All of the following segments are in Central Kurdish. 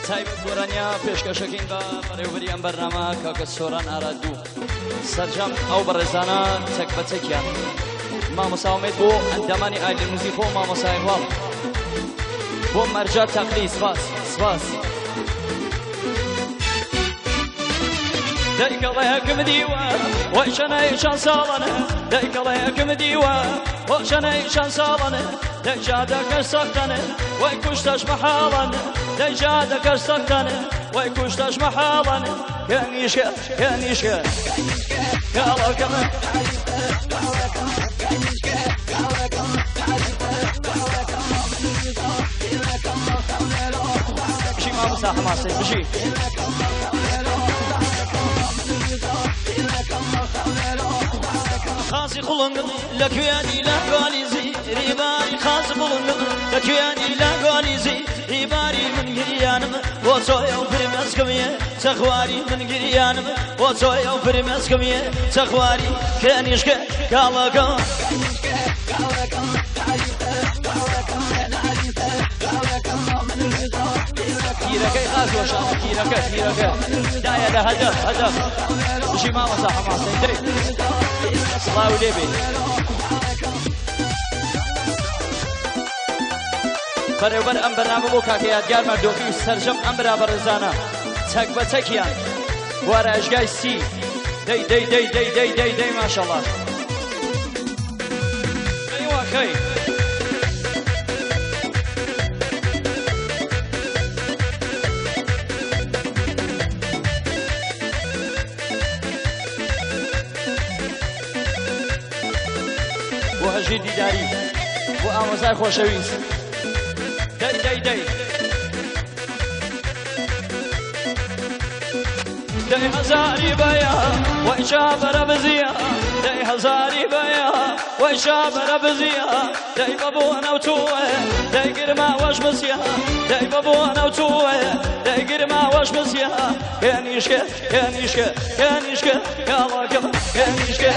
تایبەت گۆرانیا پێشکەشەکەین بە بەڕێوەبەری ئەم بەرنامە کاکە سۆران ئارادوو سەرجەم ئەو بەڕێزانە چەک بە چەکیان مامۆساومێت بۆ ئەندامانی ئایلی موزیکۆ مامۆسای هەواڵ بۆ مەرجە تەقلی سپاس دایکەڵەیەکم دیوە وای شەنای چەند ساڵانە دایکەڵەیەکم دیوە بۆ شەنای چەند ساڵانە دەیجادەکە سەختەنە وای کوشتەش مەحاڵانە دەیجادەکە سەختەنە وای کوشتەش مەحاڵانە کەنیشکە کاڵەکەمە بشی مامۆستا حەماسەی بشی خاصی خڵنگم لە کوێنی لە گۆلیزی ریباری خاص بڵنگم لە کوێنی لە گۆلیزی ریباری من گریانم بۆ چۆیە و فرمێسکەمیە چەخواری من گریانم بۆ چۆیە و فرمێسکەمیە چەخواری کێنیشکە کاڵەکە تیرەکەی خاصۆشانە تیرەکە دایە لە هەدەف بشی مامۆستا حەماسەی دەی سڵاو لێ بێ بەڕێوەبەر ئەم بەرنامە بۆ کاکە یادگار مەردۆخی و سەرجەم ئەم برابە ڕێزانە چەک بە چەکیان بوارە ئەژگای سی دەی ماشەڵڵا دەی واکەی بۆ هەژی دیداری بۆ ئامۆزای خۆشەویست دەی هەزاری بەیە وای شابەرە بزیە دەی هەزاری بەیە وای شابەرە بزیە دەی بەبوونە و تووە دەی گرماوەش بزیە دەی بەبوونە و تووە دەی گرماوەش بزیە کێنیشکە کاڵەکەم کێنیشکە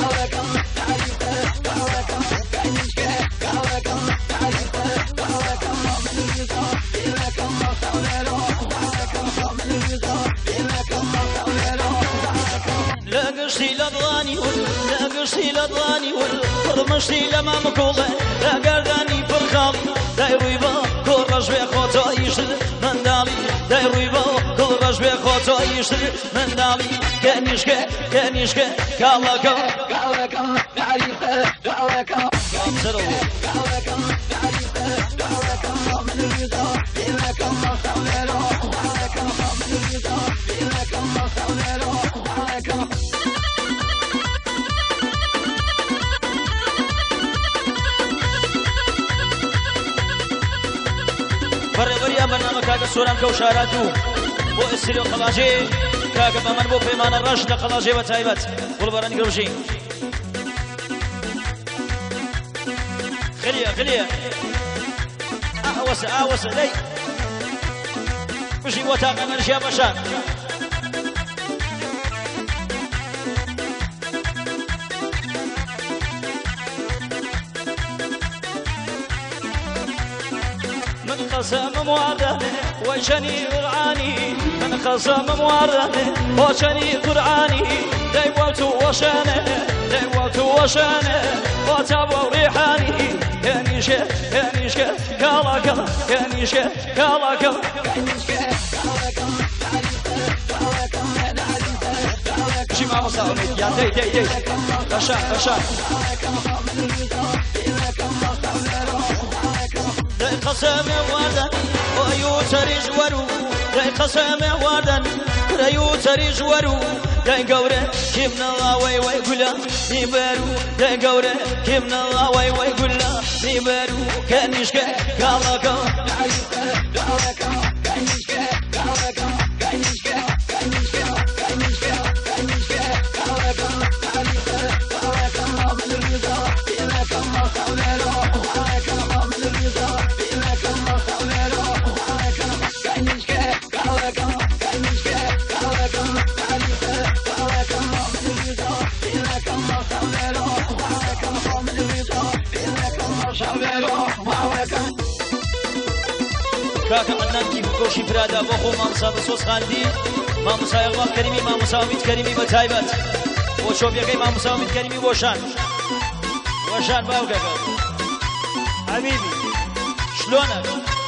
لەگەشتی لە دڵانی ول پڕمەشتی لە مامکۆڵە لە گەردانی پڕخاڵی دای ڕووی بە کۆڕ ڕەشبێ خۆتۆیشتر منداڵی دای ڕووی بە کۆڕ ڕەشبێ خۆتۆیشتر منداڵی کێنیشکە کاڵەکە بەڕێوەریان بەرنامە کاکە سۆران کەوشارات و بۆ ئێستری و قەڵاژێ کاکە بەمەن بۆ پەیمانە ڕەش لە قەڵاژێ بە تایبەت گوڵبەرانی گرۆژی خلیە ئاوەسە دەی بژی بۆ تاقە مەرژیا بەشان خصم مواردنه وشني قرآني من خصم مواردنه وشني قرآني ديوتو وشانه وتابو ريحاني كانيشك كالاكا شي ما وصل يا دي بشان قسم وردن ويوتري جورو قسم وردن ويوتري جورو داي قورة كيمنا الله وي قولا نيبارو داي قورة كيمنا الله وي قولا نيبارو كانيشكا كالاكا کاکە عەدنان کۆشی برادا بۆ خۆ مامۆستا بەسۆز خاندی مامۆستای ئەڵڵا کەریمی مامۆستا ئومید کەریمی بە تایبەت بۆ شۆبیەکەی مامۆستا ئومید کەریمی وەشان باوکەکە حەبیبی شلۆنە